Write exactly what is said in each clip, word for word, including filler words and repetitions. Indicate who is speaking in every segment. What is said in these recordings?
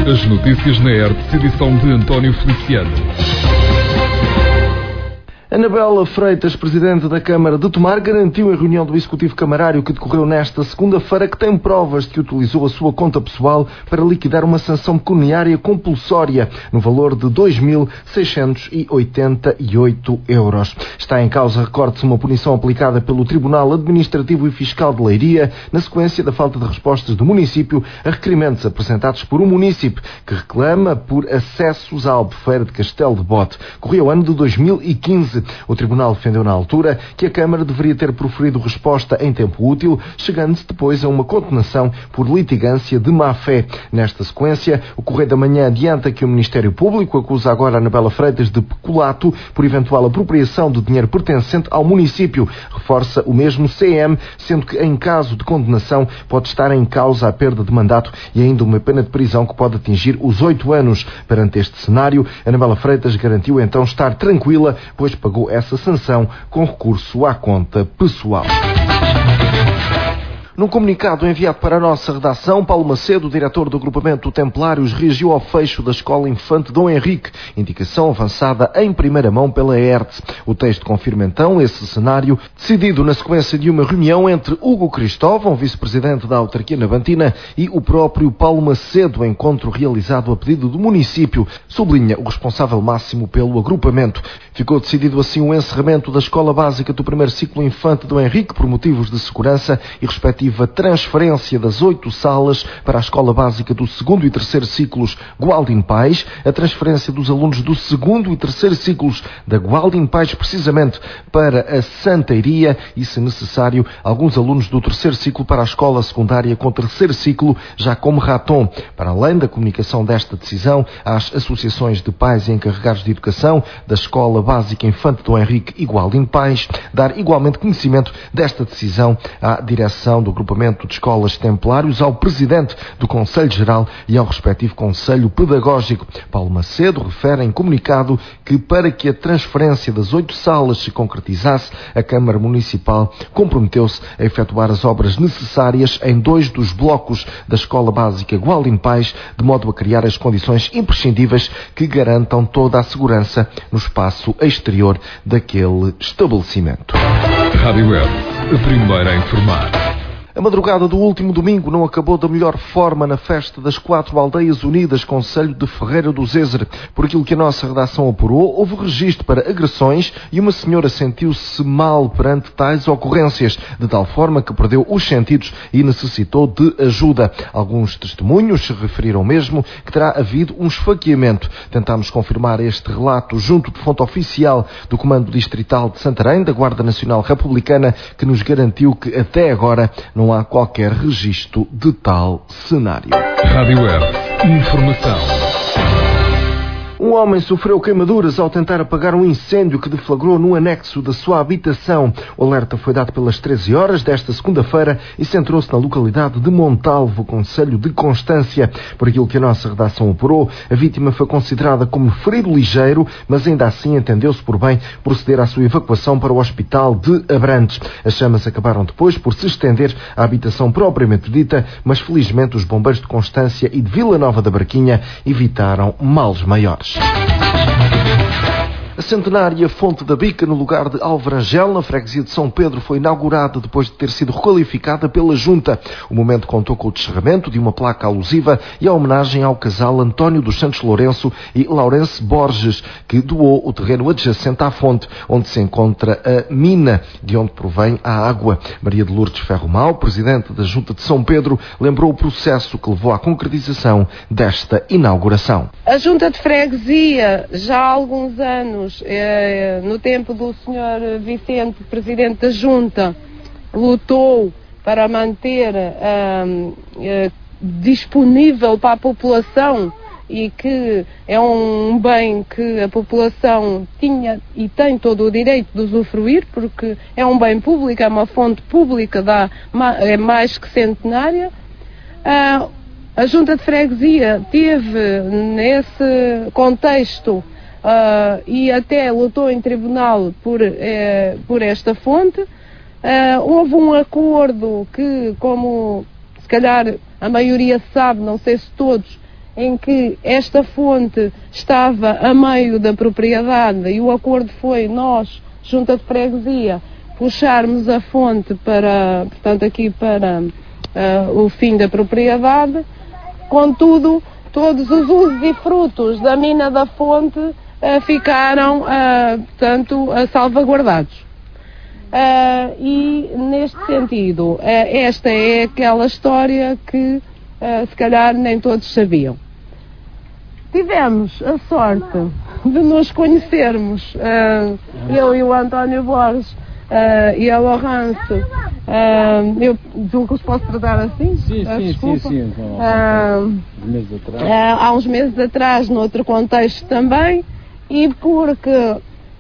Speaker 1: As notícias na R T C, edição de António Feliciano.
Speaker 2: Anabela Freitas, Presidente da Câmara de Tomar, garantiu em reunião do Executivo Camarário que decorreu nesta segunda-feira que tem provas de que utilizou a sua conta pessoal para liquidar uma sanção pecuniária compulsória no valor de dois mil seiscentos e oitenta e oito euros. Está em causa, recorde-se, uma punição aplicada pelo Tribunal Administrativo e Fiscal de Leiria na sequência da falta de respostas do município a requerimentos apresentados por um município que reclama por acessos à Albufeira de Castelo de Bote. Corria o ano de dois mil e quinze. O Tribunal defendeu na altura que a Câmara deveria ter proferido resposta em tempo útil, chegando-se depois a uma condenação por litigância de má-fé. Nesta sequência, o Correio da Manhã adianta que o Ministério Público acusa agora a Anabela Freitas de peculato por eventual apropriação de dinheiro pertencente ao município. Reforça o mesmo C M, sendo que em caso de condenação pode estar em causa a perda de mandato e ainda uma pena de prisão que pode atingir os oito anos. Perante este cenário, Anabela Freitas garantiu então estar tranquila, pois pagou essa sanção com recurso à conta pessoal. Num comunicado enviado para a nossa redação, Paulo Macedo, diretor do agrupamento Templários, reagiu ao fecho da Escola Infante Dom Henrique, indicação avançada em primeira mão pela E R T S. O texto confirma então esse cenário, decidido na sequência de uma reunião entre Hugo Cristóvão, vice-presidente da autarquia navantina, e o próprio Paulo Macedo, encontro realizado a pedido do município, sublinha o responsável máximo pelo agrupamento. Ficou decidido assim o encerramento da Escola Básica do primeiro ciclo Infante Dom Henrique por motivos de segurança e respectivo a transferência das oito salas para a Escola Básica do segundo e terceiro ciclos Gualdin Pais, a transferência dos alunos do segundo e terceiro ciclos da Gualdin Pais precisamente para a Santeiria e, se necessário, alguns alunos do terceiro ciclo para a Escola Secundária com terceiro ciclo já como Raton. Para além da comunicação desta decisão às associações de pais e encarregados de educação da Escola Básica Infante Dom Henrique e Gualdin Pais, dar igualmente conhecimento desta decisão à direção do agrupamento de escolas Templários, ao Presidente do Conselho Geral e ao respectivo Conselho Pedagógico. Paulo Macedo refere em comunicado que, para que a transferência das oito salas se concretizasse, a Câmara Municipal comprometeu-se a efetuar as obras necessárias em dois dos blocos da Escola Básica Gualdin Pais, de modo a criar as condições imprescindíveis que garantam toda a segurança no espaço exterior daquele estabelecimento.
Speaker 1: Rádio Web, a primeira a informar.
Speaker 2: A madrugada do último domingo não acabou da melhor forma na festa das Quatro Aldeias Unidas, concelho de Ferreira do Zezer. Por aquilo que a nossa redação apurou, houve registro para agressões e uma senhora sentiu-se mal perante tais ocorrências, de tal forma que perdeu os sentidos e necessitou de ajuda. Alguns testemunhos se referiram mesmo que terá havido um esfaqueamento. Tentámos confirmar este relato junto de fonte oficial do Comando Distrital de Santarém, da Guarda Nacional Republicana, que nos garantiu que até agora não Não há qualquer registro de tal cenário.
Speaker 1: Rádio Web, informação.
Speaker 2: Um homem sofreu queimaduras ao tentar apagar um incêndio que deflagrou no anexo da sua habitação. O alerta foi dado pelas treze horas desta segunda-feira e centrou-se na localidade de Montalvo, concelho de Constância. Por aquilo que a nossa redação apurou, a vítima foi considerada como ferido ligeiro, mas ainda assim entendeu-se por bem proceder à sua evacuação para o Hospital de Abrantes. As chamas acabaram depois por se estender à habitação propriamente dita, mas felizmente os bombeiros de Constância e de Vila Nova da Barquinha evitaram males maiores. A centenária Fonte da Bica, no lugar de Alvarangel, na freguesia de São Pedro, foi inaugurada depois de ter sido requalificada pela Junta. O momento contou com o descerramento de uma placa alusiva e a homenagem ao casal António dos Santos Lourenço e Laurence Borges, que doou o terreno adjacente à fonte, onde se encontra a mina de onde provém a água. Maria de Lourdes Ferromal, presidente da Junta de São Pedro, lembrou o processo que levou à concretização desta inauguração.
Speaker 3: A Junta de Freguesia, já há alguns anos, Eh, no tempo do senhor Vicente, presidente da Junta, lutou para manter eh, eh, disponível para a população, e que é um bem que a população tinha e tem todo o direito de usufruir, porque é um bem público, é uma fonte pública, dá, é mais que centenária. Ah, a Junta de Freguesia teve, nesse contexto, Uh, e até lutou em tribunal por, eh, por esta fonte. Uh, houve um acordo que, como se calhar a maioria sabe, não sei se todos, em que esta fonte estava a meio da propriedade e o acordo foi nós, Junta de Freguesia, puxarmos a fonte para, portanto, aqui para uh, o fim da propriedade. Contudo, todos os usos e frutos da mina da fonte uh, ficaram, uh, portanto, uh, salvaguardados. Uh, e, neste sentido, uh, esta é aquela história que, uh, se calhar, nem todos sabiam. Tivemos a sorte de nos conhecermos, uh, eu e o António Borges, uh, e a Lourenço, uh, eu julgo que os posso tratar assim?
Speaker 4: Sim,
Speaker 3: uh,
Speaker 4: sim,
Speaker 3: desculpa.
Speaker 4: sim, sim.
Speaker 3: Uh,
Speaker 4: meses atrás.
Speaker 3: Uh, há uns meses atrás, noutro contexto também, e porque uh,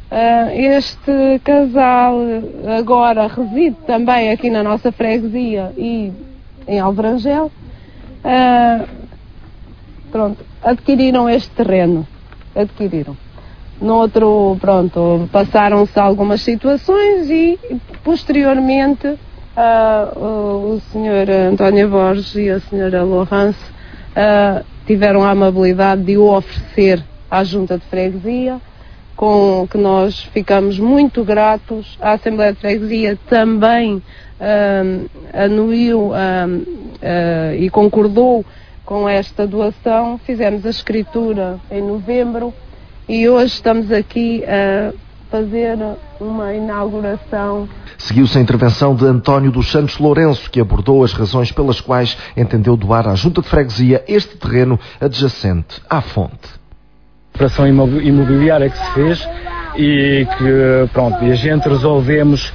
Speaker 3: este casal agora reside também aqui na nossa freguesia e em Alverangel, uh, pronto, adquiriram este terreno, adquiriram. No outro, pronto, passaram-se algumas situações e, posteriormente, uh, o, o senhor António Borges e a senhora Lourenço uh, tiveram a amabilidade de o oferecer à Junta de Freguesia, com que nós ficamos muito gratos. A Assembleia de Freguesia também uh, anuiu uh, uh, e concordou com esta doação. Fizemos a escritura em novembro e hoje estamos aqui a fazer uma inauguração.
Speaker 2: Seguiu-se a intervenção de António dos Santos Lourenço, que abordou as razões pelas quais entendeu doar à Junta de Freguesia este terreno adjacente à fonte.
Speaker 4: A operação imobiliária que se fez e que, pronto, e a gente resolvemos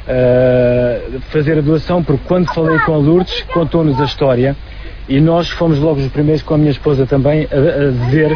Speaker 4: uh, fazer a doação, porque quando falei com a Lourdes, contou-nos a história. E nós fomos logo os primeiros, com a minha esposa também, a, a dizer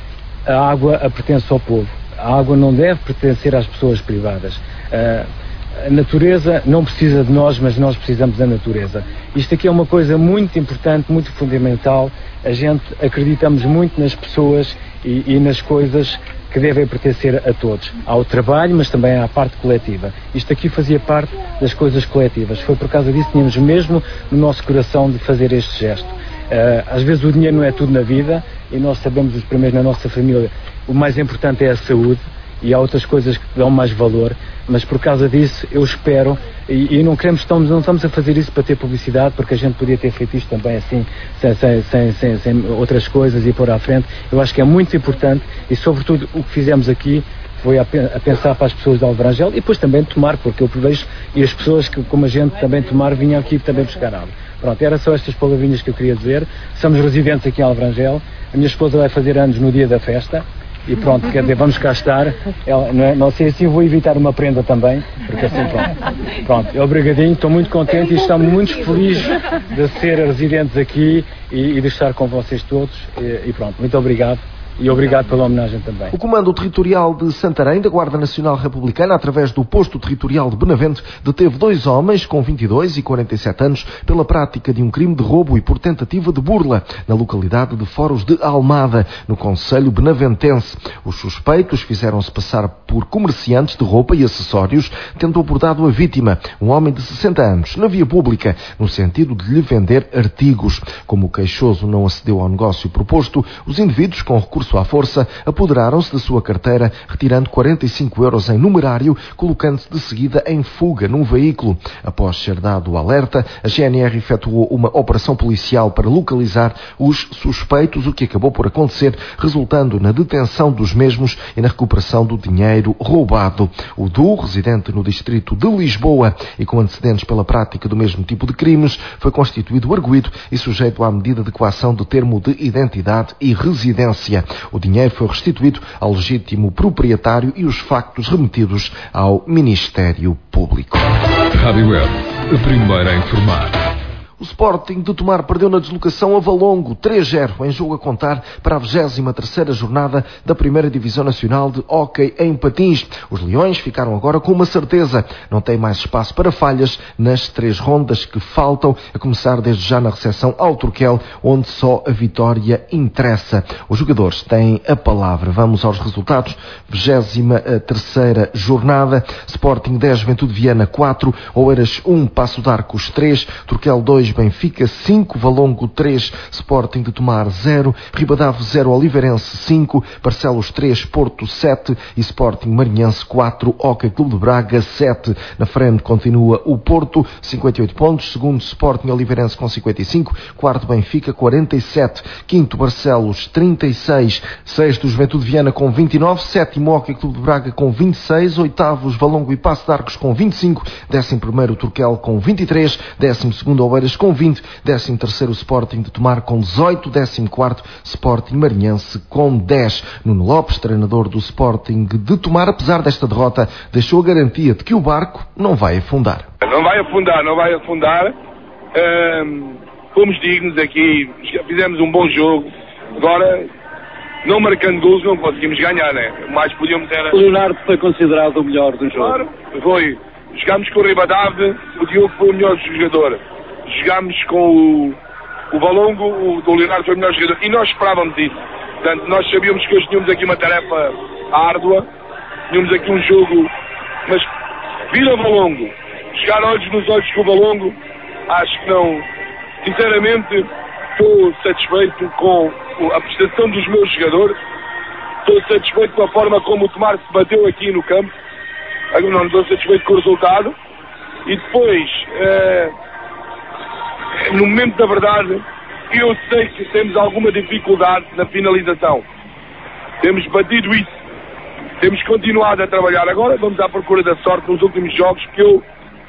Speaker 4: a água a pertence ao povo. A água não deve pertencer às pessoas privadas. Uh, a natureza não precisa de nós, mas nós precisamos da natureza. Isto aqui é uma coisa muito importante, muito fundamental. A gente acreditamos muito nas pessoas e, e nas coisas que devem pertencer a todos. Há o trabalho, mas também há a parte coletiva. Isto aqui fazia parte das coisas coletivas. Foi por causa disso que tínhamos mesmo no nosso coração de fazer este gesto. Uh, às vezes o dinheiro não é tudo na vida e nós sabemos os primeiros na nossa família. O mais importante é a saúde e há outras coisas que dão mais valor, mas por causa disso eu espero, e, e não queremos, estamos, não estamos a fazer isso para ter publicidade, porque a gente podia ter feito isto também assim, sem, sem, sem, sem, sem outras coisas e pôr à frente. Eu acho que é muito importante e sobretudo o que fizemos aqui foi a, a pensar para as pessoas de Alverangel e depois também tomar, porque eu vejo, e as pessoas que, como a gente também tomar, vinham aqui também buscar água. Pronto, era só estas palavrinhas que eu queria dizer. Somos residentes aqui em Alverangel, a minha esposa vai fazer anos no dia da festa. E pronto, quer dizer, vamos cá estar. Ela, não, é? Não sei, assim vou evitar uma prenda também, porque assim pronto. Pronto, obrigadinho, estou muito contente e estamos muito felizes de ser residentes aqui e, e de estar com vocês todos. E, e pronto, muito obrigado. E obrigado pela homenagem também.
Speaker 2: O Comando Territorial de Santarém, da Guarda Nacional Republicana, através do Posto Territorial de Benavente, deteve dois homens com vinte e dois e quarenta e sete anos pela prática de um crime de roubo e por tentativa de burla na localidade de Foros de Almada, no concelho benaventense. Os suspeitos fizeram-se passar por comerciantes de roupa e acessórios, tendo abordado a vítima, um homem de sessenta anos, na via pública, no sentido de lhe vender artigos. Como o queixoso não acedeu ao negócio proposto, os indivíduos, com recurso à força, apoderaram-se da sua carteira, retirando quarenta e cinco euros em numerário, colocando-se de seguida em fuga num veículo. Após ser dado o alerta, a G N R efetuou uma operação policial para localizar os suspeitos, o que acabou por acontecer, resultando na detenção dos mesmos e na recuperação do dinheiro roubado. O duo, residente no distrito de Lisboa e com antecedentes pela prática do mesmo tipo de crimes, foi constituído arguido e sujeito à medida de coação de termo de identidade e residência. O dinheiro foi restituído ao legítimo proprietário e os factos remetidos ao Ministério Público.
Speaker 1: Rádio Web, a primeira a informar.
Speaker 2: O Sporting de Tomar perdeu na deslocação a Valongo três a zero em jogo a contar para a vigésima terceira jornada da primeira Divisão Nacional de Hóquei em Patins. Os Leões ficaram agora com uma certeza. Não tem mais espaço para falhas nas três rondas que faltam, a começar desde já na recepção ao Turquel, onde só a vitória interessa. Os jogadores têm a palavra. Vamos aos resultados. vigésima terceira jornada. Sporting dez, Juventude Viana quatro, Oeiras um, Passo de Arcos três, Turquel dois, dois, Benfica cinco, Valongo três, Sporting de Tomar zero, Ribadave zero, Oliveirense cinco, Barcelos três, Porto sete e Sporting Marinhense quatro, Hockey Clube de Braga sete. Na frente continua o Porto, cinquenta e oito pontos, segundo Sporting Oliveirense com cinquenta e cinco, quarto Benfica quarenta e sete, quinto Barcelos trinta e seis, sexto Juventude Viana com vinte e nove, sétimo Hockey Clube de Braga com vinte e seis, oitavos Valongo e Passo de Arcos com vinte e cinco, décimo primeiro Turquel com vinte e três, décimo segundo Oeiras com vinte, décimo terceiro Sporting de Tomar com dezoito, décimo quarto Sporting Marinhense com dez. Nuno Lopes, treinador do Sporting de Tomar, apesar desta derrota, deixou a garantia de que o barco não vai afundar.
Speaker 5: Não vai afundar, não vai afundar. Um, fomos dignos aqui, fizemos um bom jogo. Agora, não marcando gols, não conseguimos ganhar, né? Mais podíamos era...
Speaker 6: O Leonardo foi considerado o melhor do jogo.
Speaker 5: Claro, foi. Jogámos com o Ribadave, o Diogo foi o melhor jogador. Jogámos com o, o Valongo, o, o Leonardo foi o melhor jogador. E nós esperávamos isso. Portanto, nós sabíamos que hoje tínhamos aqui uma tarefa árdua, tínhamos aqui um jogo, mas vir ao Valongo, jogar olhos nos olhos com o Valongo, acho que não. Sinceramente, estou satisfeito com a prestação dos meus jogadores, estou satisfeito com a forma como o Tomar se bateu aqui no campo, não estou satisfeito com o resultado. E depois, eh, no momento da verdade, eu sei que temos alguma dificuldade na finalização. Temos batido isso. Temos continuado a trabalhar. Agora vamos à procura da sorte nos últimos jogos, porque eu,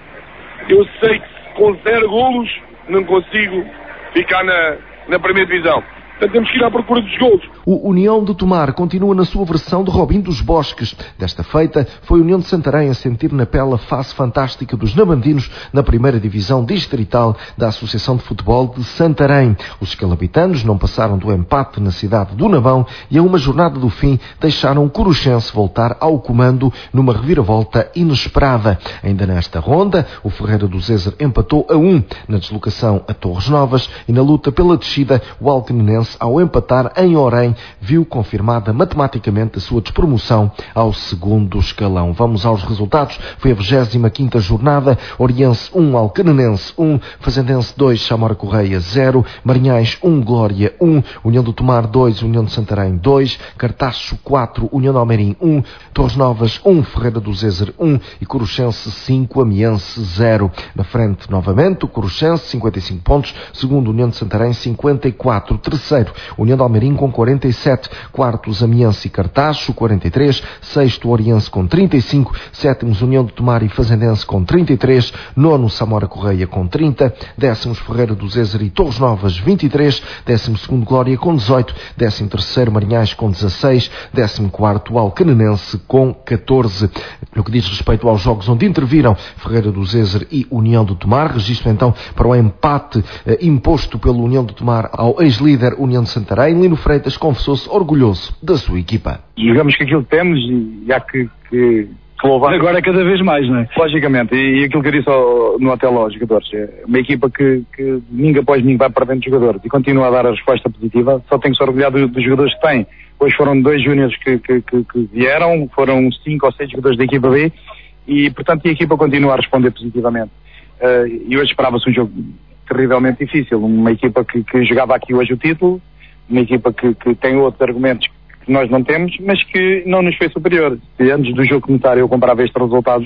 Speaker 5: eu sei que com zero golos não consigo ficar na, na primeira divisão. Portanto, temos que ir à procura dos golos.
Speaker 2: O União de Tomar continua na sua versão de Robin dos Bosques. Desta feita, foi a União de Santarém a sentir na pele a face fantástica dos nabandinos na primeira divisão distrital da Associação de Futebol de Santarém. Os escalabitanos não passaram do empate na cidade do Navão e a uma jornada do fim deixaram o Coruchense voltar ao comando numa reviravolta inesperada. Ainda nesta ronda, o Ferreira do Zezer empatou a um na deslocação a Torres Novas e na luta pela descida, o Alcanenense, ao empatar em Orém, viu confirmada matematicamente a sua despromoção ao segundo escalão. Vamos aos resultados. Foi a vigésima quinta jornada. Oriense um, Alcanenense um, Fazendense dois, Chamora Correia zero, Marinhais um, Glória um, União do Tomar dois, União de Santarém dois, Cartacho quatro, União de Almeirim um, Torres Novas um, Ferreira do Zezer um e Coruchense cinco, Amiense zero. Na frente, novamente, o Coruchense, cinquenta e cinco pontos, segundo, União de Santarém cinquenta e quatro, terceiro, União de Almeirim com quarenta e sete, quarto, Amiense e Cartacho quarenta e três, sexto, Oriense com trinta e cinco, sétimos, União de Tomar e Fazendense com trinta e três, nono, Samora Correia com trinta, décimos, Ferreira do Zezer e Torres Novas vinte e três, décimo segundo, Glória com dezoito, décimo terceiro, Marinhais com dezasseis, décimo quarto, Alcanenense com catorze. No que diz respeito aos jogos onde interviram Ferreira do Zezer e União de Tomar, registro então para o empate eh, imposto pelo União de Tomar ao ex-líder União de Santarém. Lino Freitas confessou-se orgulhoso da sua equipa.
Speaker 7: Jogamos com aquilo que temos e há que, que, que louvar agora cada vez mais, não é? Logicamente, e, e aquilo que eu disse ao, no hotel aos jogadores, é uma equipa que, que domingo após domingo vai perdendo jogadores e continua a dar a resposta positiva, só tenho que se orgulhar dos, dos jogadores que tem. Hoje foram dois júniores que, que, que, que vieram, foram cinco ou seis jogadores da equipa B e, portanto, a equipa continua a responder positivamente. Uh, e hoje esperava-se um jogo terrivelmente difícil, uma equipa que, que jogava aqui hoje o título, uma equipa que, que tem outros argumentos que nós não temos, mas que não nos foi superior. Se antes do jogo começar eu comprava este resultado,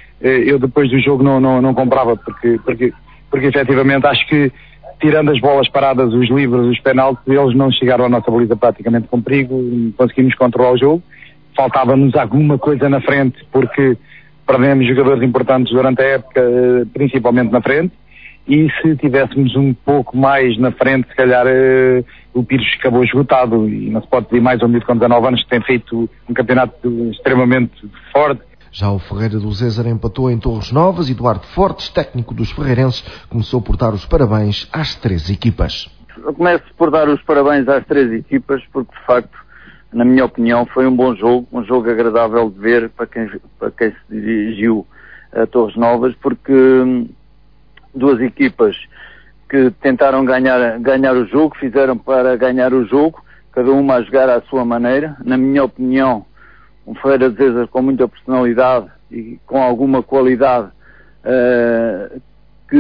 Speaker 7: eu depois do jogo não, não, não comprava, porque, porque, porque efetivamente acho que, tirando as bolas paradas, os livros, os penaltis, eles não chegaram à nossa baliza praticamente com perigo, conseguimos controlar o jogo. Faltava-nos alguma coisa na frente, porque perdemos jogadores importantes durante a época, principalmente na frente. E se tivéssemos um pouco mais na frente, se calhar uh, o Pires acabou esgotado e não se pode pedir mais um miúdo com dezanove anos que tem feito um campeonato extremamente forte.
Speaker 2: Já o Ferreira do Zezer empatou em Torres Novas e Eduardo Fortes, técnico dos ferreirenses, começou por dar os parabéns às três equipas.
Speaker 8: Eu começo por dar os parabéns às três equipas porque, de facto, na minha opinião, foi um bom jogo, um jogo agradável de ver para quem, para quem se dirigiu a Torres Novas, porque hum, duas equipas que tentaram ganhar, ganhar o jogo, fizeram para ganhar o jogo, cada uma a jogar à sua maneira. Na minha opinião, um Ferreira de Zezer com muita personalidade e com alguma qualidade uh, que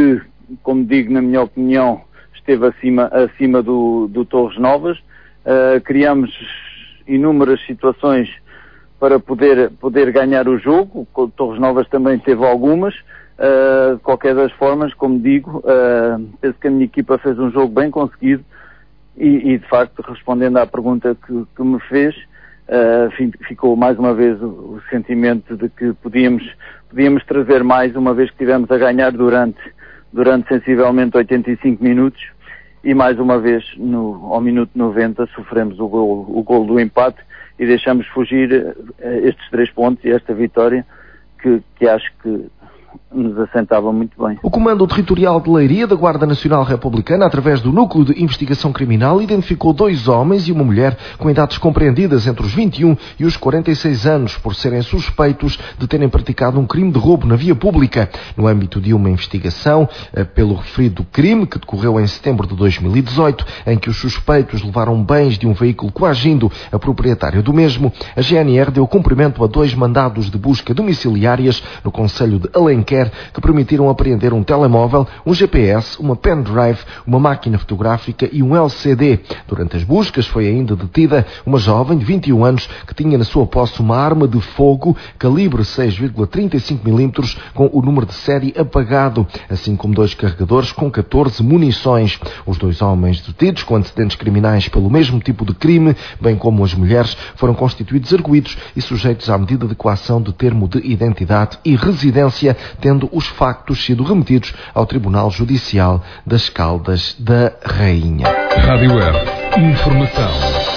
Speaker 8: como digo, na minha opinião, esteve acima, acima do, do Torres Novas. Uh, criamos inúmeras situações para poder, poder ganhar o jogo. O Torres Novas também teve algumas. Uh, de qualquer das formas, como digo, uh, penso que a minha equipa fez um jogo bem conseguido e, e de facto, respondendo à pergunta que, que me fez, uh, ficou mais uma vez o, o sentimento de que podíamos, podíamos trazer mais, uma vez que tivemos a ganhar durante, durante sensivelmente oitenta e cinco minutos e mais uma vez no, ao minuto noventa sofremos o gol, o gol do empate e deixamos fugir uh, estes três pontos e esta vitória que, que acho que nos assentava muito bem.
Speaker 2: O Comando Territorial de Leiria da Guarda Nacional Republicana, através do Núcleo de Investigação Criminal, identificou dois homens e uma mulher com idades compreendidas entre os vinte e um e os quarenta e seis anos por serem suspeitos de terem praticado um crime de roubo na via pública. No âmbito de uma investigação eh, pelo referido crime, que decorreu em setembro de dois mil e dezoito, em que os suspeitos levaram bens de um veículo coagindo a proprietária do mesmo, a G N R deu cumprimento a dois mandados de busca domiciliárias no concelho de Alenquer, que permitiram apreender um telemóvel, um G P S, uma pendrive, uma máquina fotográfica e um L C D. Durante as buscas foi ainda detida uma jovem de vinte e um anos que tinha na sua posse uma arma de fogo calibre seis vírgula trinta e cinco milímetros com o número de série apagado, assim como dois carregadores com catorze munições. Os dois homens detidos com antecedentes criminais pelo mesmo tipo de crime, bem como as mulheres, foram constituídos arguidos e sujeitos à medida de coação de termo de identidade e residência, tendo os factos sido remetidos ao Tribunal Judicial das Caldas da Rainha.
Speaker 1: Rádio Web. Informação.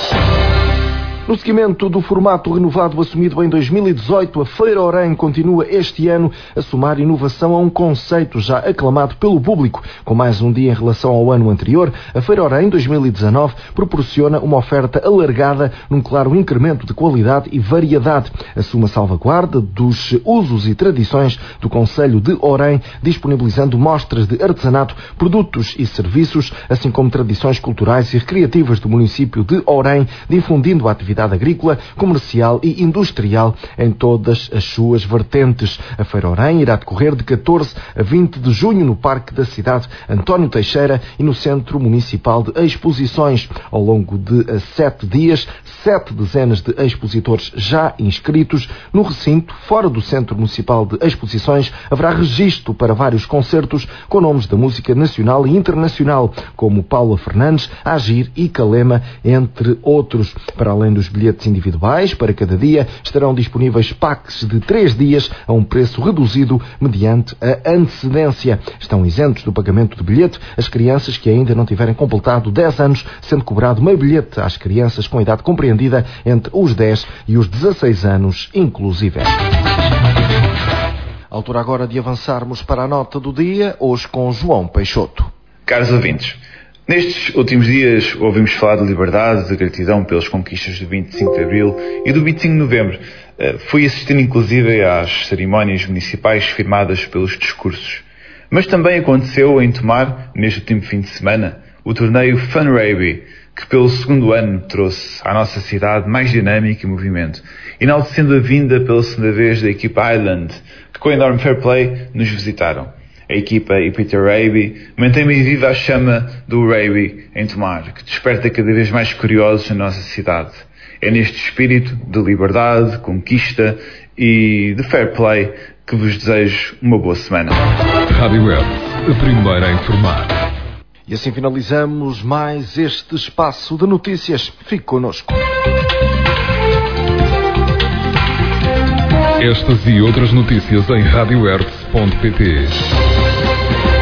Speaker 2: No seguimento do formato renovado assumido em dois mil e dezoito, a Feira Orem continua este ano a somar inovação a um conceito já aclamado pelo público. Com mais um dia em relação ao ano anterior, a Feira Orem dois mil e dezanove proporciona uma oferta alargada num claro incremento de qualidade e variedade. Assume a salvaguarda dos usos e tradições do concelho de Orem, disponibilizando mostras de artesanato, produtos e serviços, assim como tradições culturais e recreativas do município de Orem, difundindo a atividade agrícola, comercial e industrial em todas as suas vertentes. A Feira Orem irá decorrer de catorze a vinte de junho no Parque da Cidade António Teixeira e no Centro Municipal de Exposições. Ao longo de sete dias, sete dezenas de expositores já inscritos. No recinto, fora do Centro Municipal de Exposições, haverá registro para vários concertos com nomes da música nacional e internacional, como Paula Fernandes, Agir e Calema, entre outros. Para além dos bilhetes individuais, para cada dia, estarão disponíveis packs de três dias a um preço reduzido mediante a antecedência. Estão isentos do pagamento do bilhete as crianças que ainda não tiverem completado dez anos, sendo cobrado meio bilhete às crianças com idade compreendida entre os dez e os dezasseis anos, inclusive. Altura agora de avançarmos para a nota do dia, hoje com João Peixoto.
Speaker 9: Caros ouvintes, nestes últimos dias ouvimos falar de liberdade, de gratidão pelas conquistas do vinte e cinco de Abril e do vinte e cinco de Novembro. Fui assistindo inclusive às cerimónias municipais firmadas pelos discursos. Mas também aconteceu em Tomar, neste último fim de semana, o torneio Fun Rugby, que pelo segundo ano trouxe à nossa cidade mais dinâmica e movimento, enaltecendo a vinda pela segunda vez da equipa Island, que com enorme fair play nos visitaram. A equipa Ipiter Rugby mantém bem viva a chama do rugby em Tomar, que desperta cada vez mais curiosos na nossa cidade. É neste espírito de liberdade, conquista e de fair play que vos desejo uma boa semana.
Speaker 1: Rádio Web, a primeira a informar.
Speaker 2: E assim finalizamos mais este espaço de notícias. Fique connosco.
Speaker 1: Estas e outras notícias em rádio hertz ponto pt.